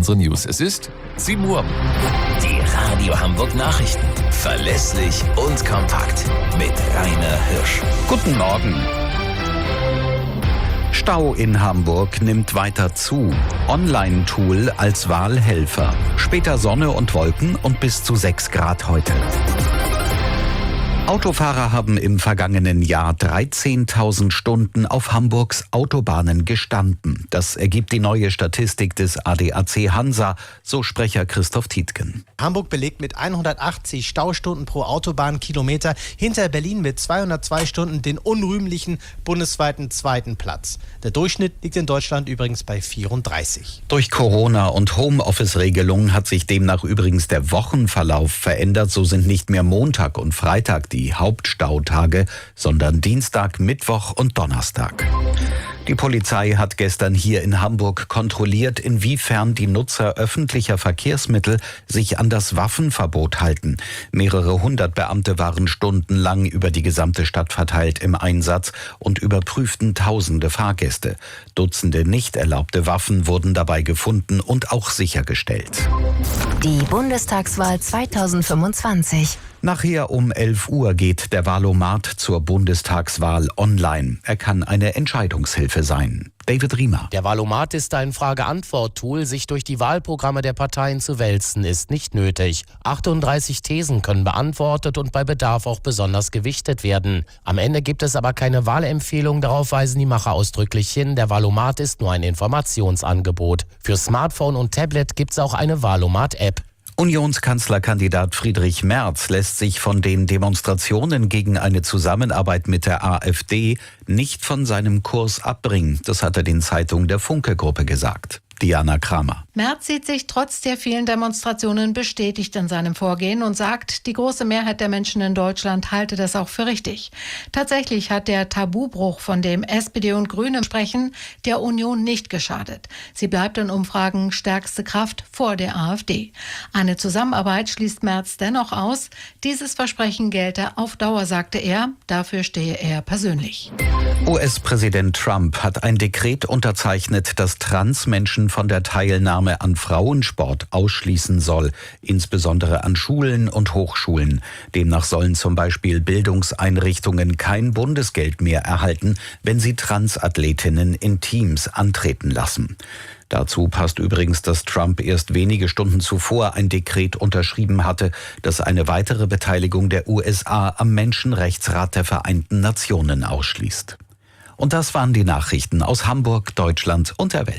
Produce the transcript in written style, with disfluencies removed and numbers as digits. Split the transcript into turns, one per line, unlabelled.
unsere News. Es ist 7 Uhr.
Die Radio Hamburg Nachrichten. Verlässlich und kompakt. Mit Rainer Hirsch.
Guten Morgen. Stau in Hamburg nimmt weiter zu. Online-Tool als Wahlhelfer. Später Sonne und Wolken und bis zu 6 Grad heute. Autofahrer haben im vergangenen Jahr 13.000 Stunden auf Hamburgs Autobahnen gestanden. Das ergibt die neue Statistik des ADAC Hansa, so Sprecher Christoph Tietgen.
Hamburg belegt mit 180 Staustunden pro Autobahnkilometer hinter Berlin mit 202 Stunden den unrühmlichen bundesweiten zweiten Platz. Der Durchschnitt liegt in Deutschland übrigens bei 34.
Durch Corona- und Homeoffice-Regelungen hat sich demnach übrigens der Wochenverlauf verändert. So sind nicht mehr Montag und Freitag die Hauptstautage, sondern Dienstag, Mittwoch und Donnerstag. Die Polizei hat gestern hier in Hamburg kontrolliert, inwiefern die Nutzer öffentlicher Verkehrsmittel sich an das Waffenverbot halten. Mehrere hundert Beamte waren stundenlang über die gesamte Stadt verteilt im Einsatz und überprüften tausende Fahrgäste. Dutzende nicht erlaubte Waffen wurden dabei gefunden und auch sichergestellt.
Die Bundestagswahl 2025.
Nachher um 11 Uhr geht der Wahlomat zur Bundestagswahl online. Er kann eine Entscheidungshilfe sein. David Riemer.
Der Wahlomat ist ein Frage-Antwort-Tool. Sich durch die Wahlprogramme der Parteien zu wälzen, ist nicht nötig. 38 Thesen können beantwortet und bei Bedarf auch besonders gewichtet werden. Am Ende gibt es aber keine Wahlempfehlung. Darauf weisen die Macher ausdrücklich hin. Der Wahlomat ist nur ein Informationsangebot. Für Smartphone und Tablet gibt es auch eine Wahlomat-App.
Unionskanzlerkandidat Friedrich Merz lässt sich von den Demonstrationen gegen eine Zusammenarbeit mit der AfD nicht von seinem Kurs abbringen. Das hat er den Zeitungen der Funke-Gruppe gesagt. Diana Kramer.
Merz sieht sich trotz der vielen Demonstrationen bestätigt in seinem Vorgehen und sagt, die große Mehrheit der Menschen in Deutschland halte das auch für richtig. Tatsächlich hat der Tabubruch, von dem SPD und Grüne sprechen, der Union nicht geschadet. Sie bleibt in Umfragen stärkste Kraft vor der AfD. Eine Zusammenarbeit schließt Merz dennoch aus. Dieses Versprechen gelte auf Dauer, sagte er. Dafür stehe er persönlich.
US-Präsident Trump hat ein Dekret unterzeichnet, das Transmenschen von der Teilnahme an Frauensport ausschließen soll, insbesondere an Schulen und Hochschulen. Demnach sollen zum Beispiel Bildungseinrichtungen kein Bundesgeld mehr erhalten, wenn sie Transathletinnen in Teams antreten lassen. Dazu passt übrigens, dass Trump erst wenige Stunden zuvor ein Dekret unterschrieben hatte, das eine weitere Beteiligung der USA am Menschenrechtsrat der Vereinten Nationen ausschließt. Und das waren die Nachrichten aus Hamburg, Deutschland und der Welt.